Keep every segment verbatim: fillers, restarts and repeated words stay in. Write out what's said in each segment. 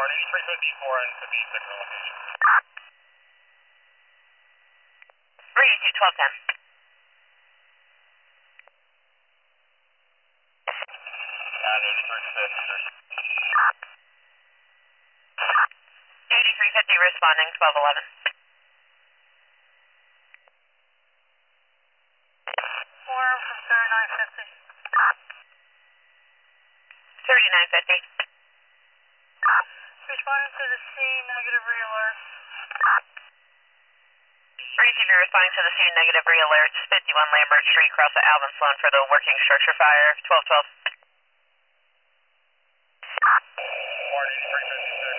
Warren, eighty-three fifty-four and fifty-six on location. three eight two, twelve ten. And eighty-three fifty. eighty-three fifty responding, twelve eleven. Warren from thirty-nine fifty. thirty-nine fifty. Responding to the scene, negative re-alerts. Receiver responding to the scene, negative re-alerts, fifty-one Lambert Street, across the Alvin Sloan for the working structure fire, twelve twelve. Warren, eighty-three fifty-six.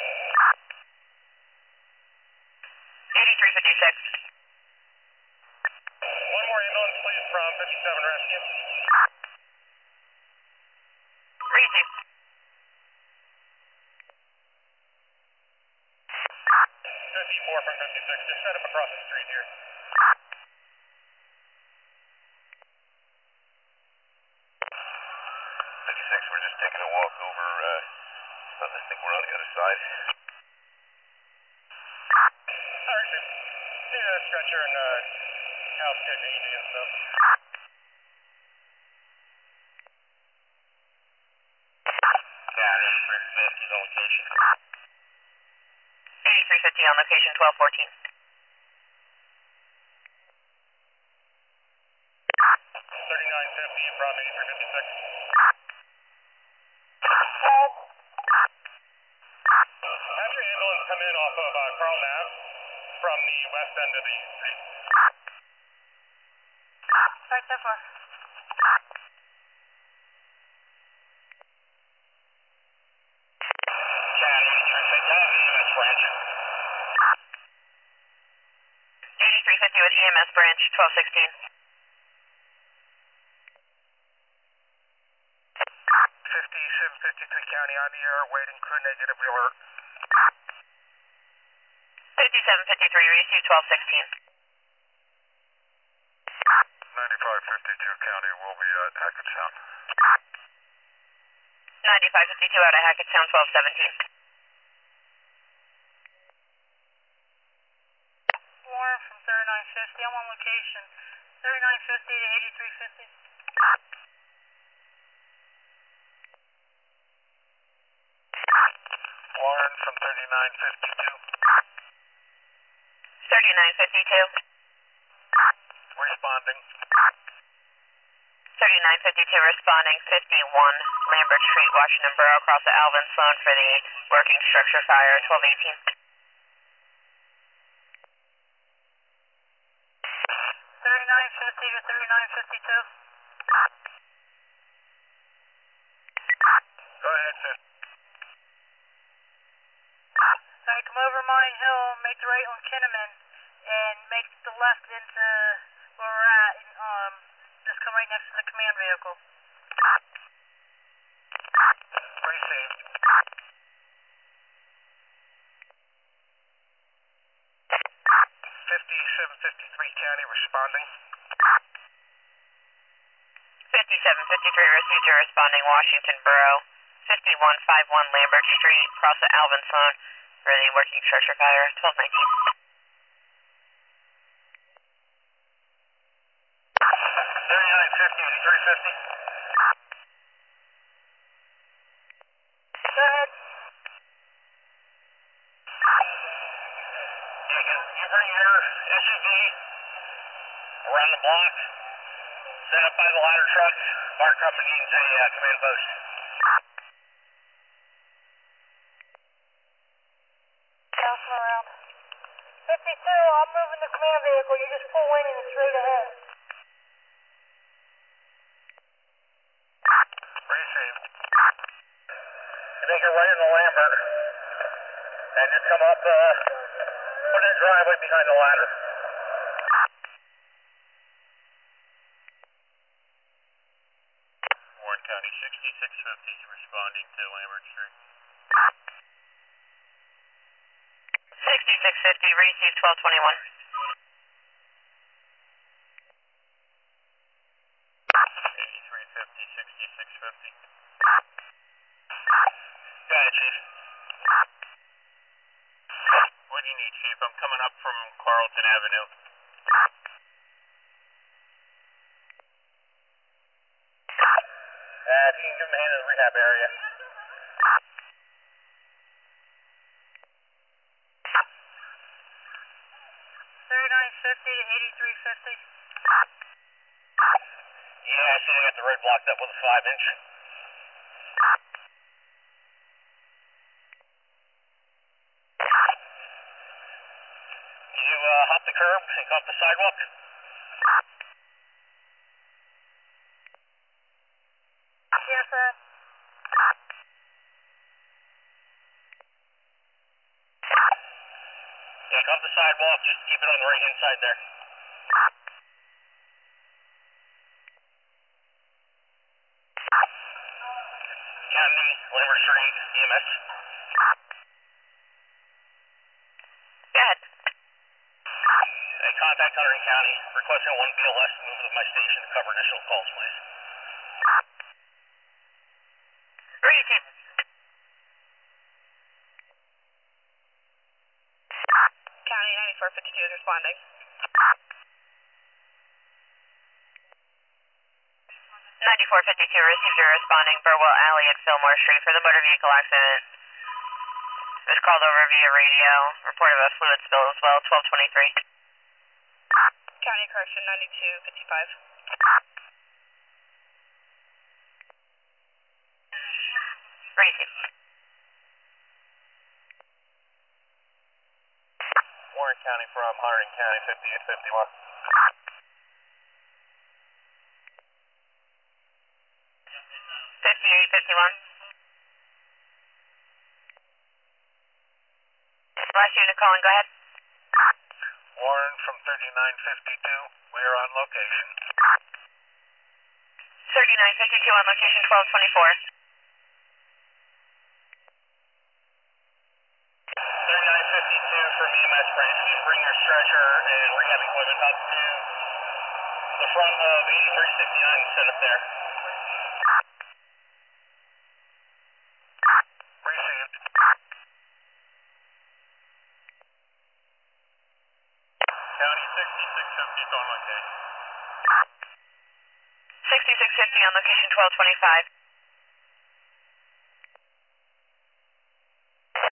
eighty-three fifty-six. One more ambulance, please, from fifty-seven Rescue. Receive. fifty-four from fifty-six, just set up across the street here. fifty-six, we're just taking a walk over, uh, I think we're on the other side. Alright, sir. See the stretcher and, uh, house good E D and stuff. Yeah, eighty-three fifty on location. eighty-three fifty on location, twelve fourteen. thirty-nine fifty from eighty-three fifty-six. Have your ambulance come in off of uh, Carl Nave from the west end of the street. Right so far. Chad, eighty-three fifty, I have E M S branch. eighty-three fifty with E M S branch, twelve sixteen. fifty-seven fifty-three County on the air, waiting crew negative alert. fifty-seven fifty-three, receive twelve sixteen. ninety-five fifty-two County, we'll be at Hackettstown. ninety-five fifty-two out of Hackettstown, twelve seventeen. Warren from thirty-nine fifty, I'm on location. thirty-nine fifty to eighty-three fifty. Warren from thirty-nine fifty-two. thirty-nine fifty-two. Responding. thirty-nine fifty-two responding, fifty-one Lambert Street, Washington Borough, across the Alvin Sloan for the working structure fire, twelve eighteen. thirty-nine fifty to thirty-nine fifty-two. Go ahead, sir. Alright, come over Mine Hill, make the right on Kinnaman, and make the left into where we're at, and um, just come right next to the command vehicle. Received. fifty-seven fifty-three County responding. fifty-seven fifty-three received, you're responding, Washington Borough, fifty-one fifty-one Lambert Street, across the Alvin Sloan for the working structure fire, twelve nineteen. thirty-nine fifty, eighty-three fifty. Go ahead. You can you bring your S U V around the block, set up by the ladder trucks, Mark Company needs a uh, command post. Bounce around. fifty-two, I'm moving the command vehicle. You just pull in and it's straight ahead. Received. You make a right in the Lambert, and just come up, uh, put in a driveway behind the ladder. Warren County sixty-six fifty responding to Lambert Street. sixty-six fifty, received, twelve twenty-one. eighty-three fifty, sixty-six fifty. Go ahead, Chief. What do you need, Chief? I'm coming up from Carlton Avenue. Uh, if you can give him a hand in the rehab area. thirty-nine fifty to eighty-three fifty. Yeah, I see they got the road blocked up with a five inch. Can you uh, hop the curb and come up the sidewalk? Yes, sir. Yeah, come up the sidewalk, just keep it on the right hand side there. County, Lambert Street, E M S. Go ahead. Hey, contact Hunterdon County, requesting one B L S to move to my station to cover additional calls, please. Ready, Chief. County ninety-four fifty-two is responding. ninety-four fifty-two received your responding Burwell Alley at Fillmore Street for the motor vehicle accident. It was called over via radio. Report of a fluid spill as well, twelve twenty-three. County correction ninety-two fifty-five. Ready, Chief. Warren County from Hunterdon County, fifty-eight fifty-one. fifty-eight fifty-one. Last unit calling, go ahead. Warren from thirty-nine fifty-two, we are on location. thirty-nine fifty-two on location, twelve twenty-four. thirty-nine fifty-two from E M S Branch, can you bring your stretcher and rehab equipment up to the front of eighty-three sixty-nine and set up there? Received. County sixty-six fifty on location. sixty-six fifty on location, twelve twenty-five.